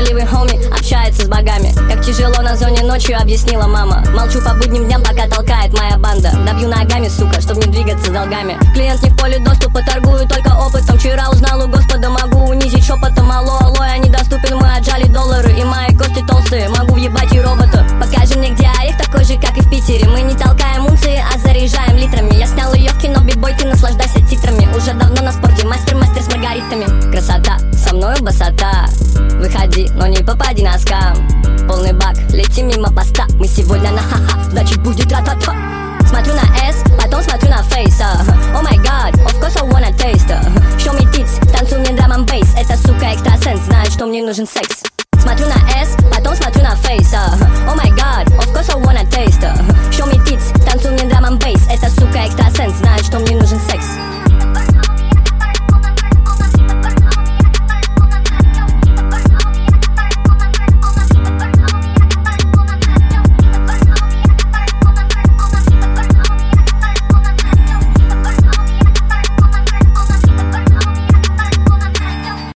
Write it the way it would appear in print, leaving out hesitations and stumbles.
прозорливый хоми общается с богами. Как тяжело на зоне ночью, объяснила мама. Молчу по будним дням, пока толкает моя банда. Добью ногами, сука, чтоб не двигаться с долгами. Клиент не в поле доступа, торгую только опытом. Вчера узнал у Господа, могу унизить шепотом. Алло, алло, я недоступен, мы отжали доллары. И мои кости толстые, могу въебать и робота. Покажи мне, где орех такой же, как и в Питере. Мы не толкаем унции, а заряжаем литрами. Я снял ее в кино, бибой, ты наслаждайся титрами. Уже давно на спорте, мастер с маргаритами. Красота, со мною басота. Выходи, но не попади на скам. Полный бак, лети мимо поста. Мы сегодня на ха-ха, значит будет ра-та-та. Смотрю на S, потом смотрю на Face. Oh my god, of course I wanna taste. Show me tits, танцуй мне драм н бейс. Эта сука экстрасенс, знает, что мне нужен секс.